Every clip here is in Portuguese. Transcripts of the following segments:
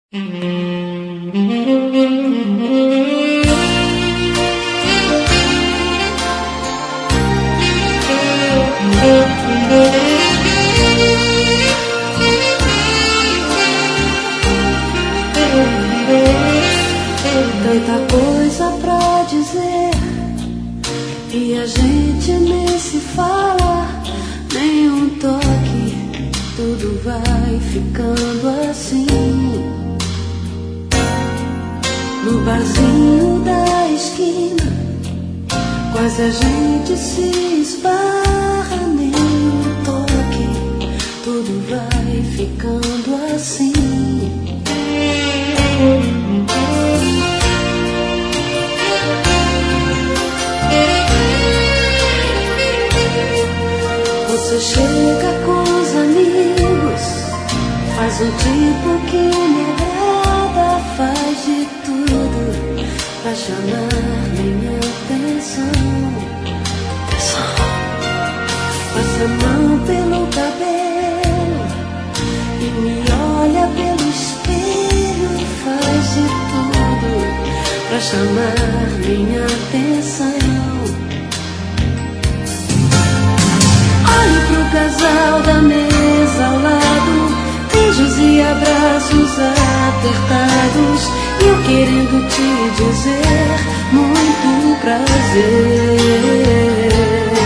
Tanta coisa pra dizer e a gente nem se fala, nem um toque, tudo vai ficando assim. No barzinho da esquina, quase a gente se esbarra, nem um toque, tudo vai ficando assim. Você chega com os amigos, faz um tipo que me agrada, faz de tudo pra chamar minha atenção. Passa a mão pelo cabelo e me olha pelo espelho, faz de tudo pra chamar minha atenção. Olho pro casal da mesa ao lado, beijos e abraços apertados, e eu querendo te dizer muito prazer.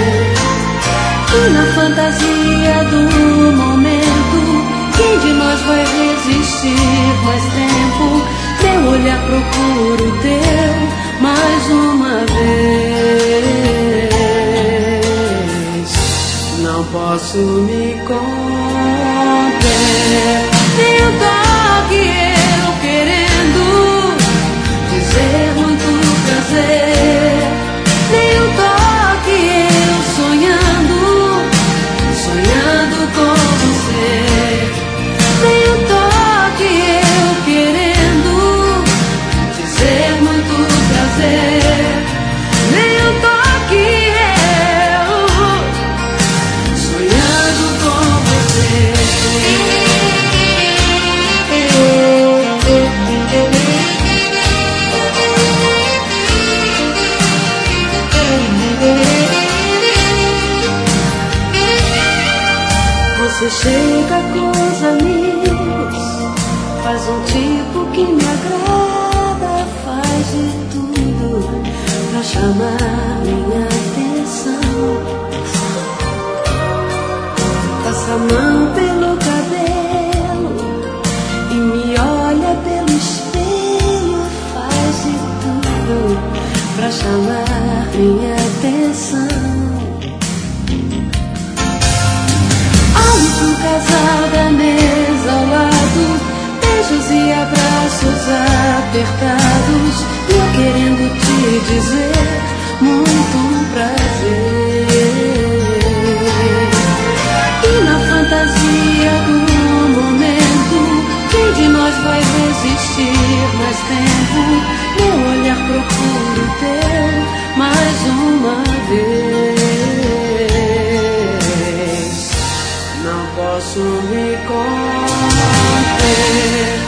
E na fantasia do momento, quem de nós vai resistir mais tempo? Meu olhar procura o teu mais uma vez. Não posso me conter, nem um toque eu querendo dizer muito prazer, nem um toque eu sonhando, sonhando com você, nem um toque eu querendo dizer muito prazer, nem um toque eu sonhando com você. Você chega com os amigos, faz um tipo que me agrada, faz de tudo pra chamar minha atenção. Passa a mão pelo cabelo e me olha pelo espelho, faz de tudo pra chamar minha atenção. Olho pro casal da mesa ao lado, beijos e abraços apertados, e eu querendo te dizer muito prazer. E na fantasia do momento, quem de nós vai resistir mais tempo? Meu olhar procura o teu mais uma vez. Não posso me conter.